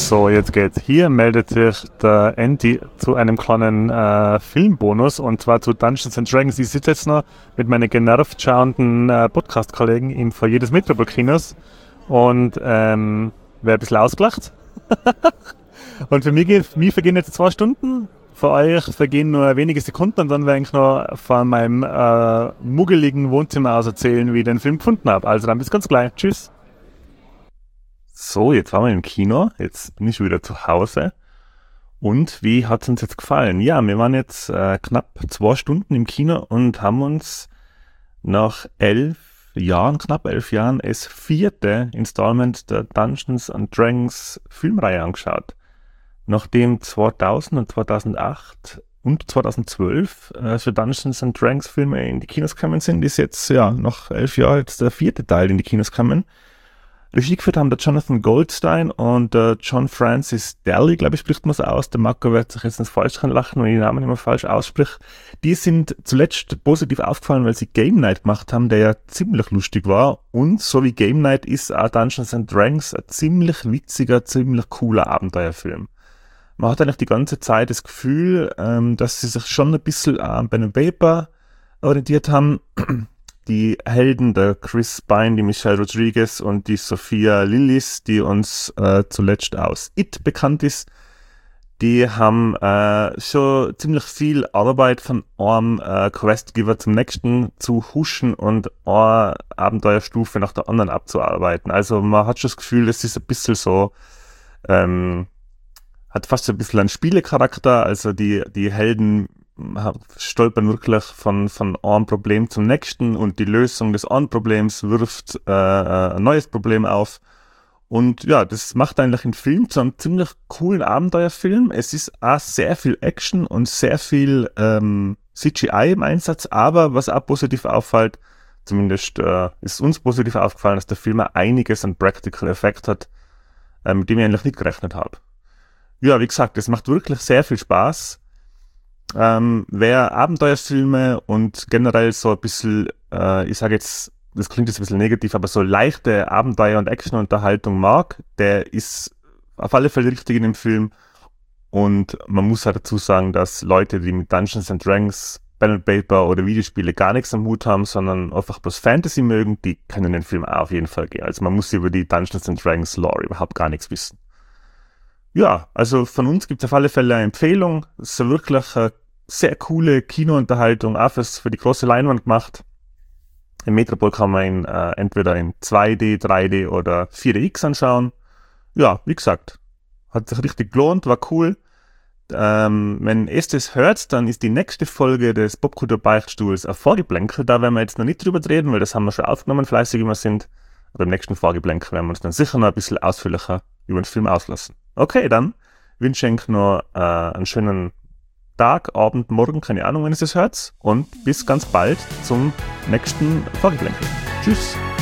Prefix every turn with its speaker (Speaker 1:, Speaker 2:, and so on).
Speaker 1: So, jetzt geht's. Hier meldet sich der Andy zu einem kleinen Filmbonus, und zwar zu Dungeons & Dragons. Ich sitze jetzt noch mit meinen genervt schauenden Podcast-Kollegen im Foyer des Metropol-Kinos und werde ein bisschen ausgelacht. Und für mich vergehen jetzt 2 Stunden, für euch vergehen nur wenige Sekunden, und dann werde ich noch von meinem muggeligen Wohnzimmer aus erzählen, wie ich den Film gefunden habe. Also dann bis ganz gleich. Tschüss. So, jetzt waren wir im Kino, jetzt bin ich wieder zu Hause. Und wie hat es uns jetzt gefallen? Ja, wir waren jetzt knapp 2 Stunden im Kino und haben uns nach knapp 11 Jahren, das 4. Installment der Dungeons & Dragons Filmreihe angeschaut. Nachdem 2000 und 2008 und 2012 für Dungeons & Dragons Filme in die Kinos gekommen sind, ist jetzt nach 11 Jahren jetzt der 4. Teil in die Kinos gekommen. Regie geführt haben der Jonathan Goldstein und der John Francis Daly, glaube ich, spricht man es aus. Der Marco wird sich jetzt ins Falsch lachen, wenn ich den Namen immer falsch ausspreche. Die sind zuletzt positiv aufgefallen, weil sie Game Night gemacht haben, der ja ziemlich lustig war. Und so wie Game Night ist auch Dungeons & Dragons ein ziemlich witziger, ziemlich cooler Abenteuerfilm. Man hat eigentlich die ganze Zeit das Gefühl, dass sie sich schon ein bisschen an Pen and Paper orientiert haben. Die Helden, der Chris Pine, die Michelle Rodriguez und die Sophia Lillis, die uns zuletzt aus It bekannt ist, die haben schon ziemlich viel Arbeit von einem Questgiver zum nächsten zu huschen und eine Abenteuerstufe nach der anderen abzuarbeiten. Also man hat schon das Gefühl, es ist ein bisschen so, hat fast ein bisschen einen Spielecharakter, also die Helden stolpern wirklich von einem Problem zum nächsten, und die Lösung des einen Problems wirft ein neues Problem auf. Und ja, das macht eigentlich den Film zu einem ziemlich coolen Abenteuerfilm. Es ist auch sehr viel Action und sehr viel CGI im Einsatz, aber was auch positiv auffällt, zumindest ist uns positiv aufgefallen, dass der Film auch einiges an Practical Effect hat, mit dem ich eigentlich nicht gerechnet habe. Ja, wie gesagt, es macht wirklich sehr viel Spaß. Wer Abenteuerfilme und generell so ein bisschen, ich sage jetzt, das klingt jetzt ein bisschen negativ, aber so leichte Abenteuer- und Actionunterhaltung mag, der ist auf alle Fälle richtig in dem Film. Und man muss halt dazu sagen, dass Leute, die mit Dungeons & Dragons, Pen and Paper oder Videospiele gar nichts am Hut haben, sondern einfach bloß Fantasy mögen, die können den Film auch auf jeden Fall gehen. Also man muss über die Dungeons & Dragons Lore überhaupt gar nichts wissen. Ja, also von uns gibt es auf alle Fälle eine Empfehlung. Es ist wirklich eine sehr coole Kinounterhaltung, auch für die große Leinwand gemacht. Im Metropol kann man ihn entweder in 2D, 3D oder 4DX anschauen. Ja, wie gesagt, hat sich richtig gelohnt, war cool. Wenn ihr das hört, dann ist die nächste Folge des Popkultur-Beichtstuhls ein Vorgeplänkel. Da werden wir jetzt noch nicht drüber reden, weil das haben wir schon aufgenommen, fleißig wie wir sind. Aber im nächsten Vorgeplänkel werden wir uns dann sicher noch ein bisschen ausführlicher über den Film auslassen. Okay, dann wünsche ich noch einen schönen Tag, Abend, Morgen, keine Ahnung, wenn ihr es hört. Und bis ganz bald zum nächsten Vorgeplänkel. Tschüss!